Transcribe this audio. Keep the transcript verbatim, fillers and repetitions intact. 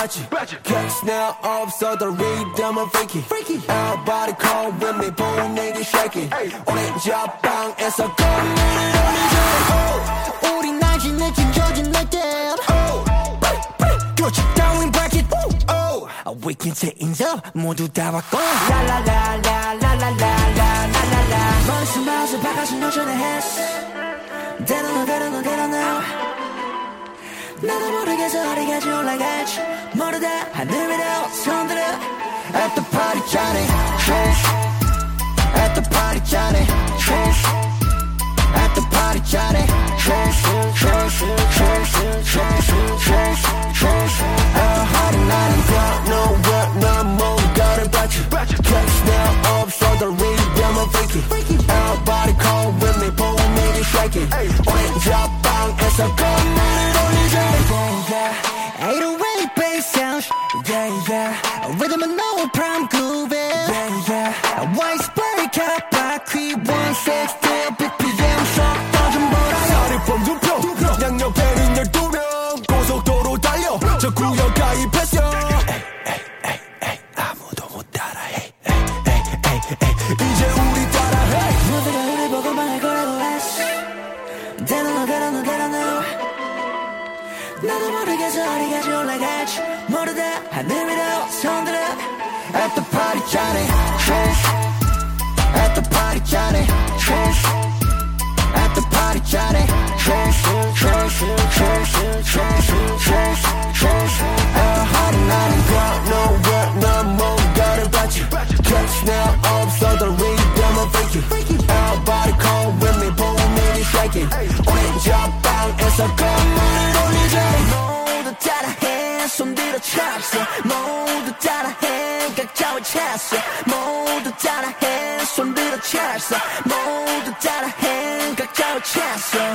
봤지 Cause now 없어 the rhythm of freaky Everybody come with me 분위기 shaking 우리 저 방에서 건물을 올리자 우린 날씨 느낀 조진 느낌 그렇지 darling break it We can change up 모두 다 바꿔 라라라라라라라라라라 머릿속 마우스 바깥은 여전히 했어 대단해 대단해 대단해 나도 모르겠어 어디까지 올라갈지 모르다 하늘 위로 손들어 At the party Johnny At the party Johnny At the party Johnny 하루 나는 가 nowhere 난 뭔가를 봤지 Cause now 없어 the rhythm of freaky Everybody come with me 분위기 shaking 우리 저 방에서 건물을 올리자 eight oh eight bass sound Yeah yeah Rhythm and no prime groove Yeah yeah White spray cut 바퀴 one sixty 비피엠 속 떠준보라 살이 뻥 두표 양옆에는 열두 명 고속도로 달려 저 구역 가입했어 에이 에이 아무도 못 따라해 에이 에이 에이 이제 우리 따라해 모두가 우리 보고만 할 거라고 했어 대단해 대단해 대단해 나도 모르겠어 어디까지 올라갈지 모르다 하늘 위로 손들어 At the party Johnny At the party Johnny At the party Johnny 하루 나는 가 nowhere 난 뭔가를 봤지 Cause now 없어 the rhythm of freaky Everybody come with me 분위기 shaking 우리 저 방에서 건물을 올리자 모두 따라해 손들어 찼어 모두 따라해 각자의 찼어 모두 따라해 손들어 찼어 모두 따라해 각자의 찼어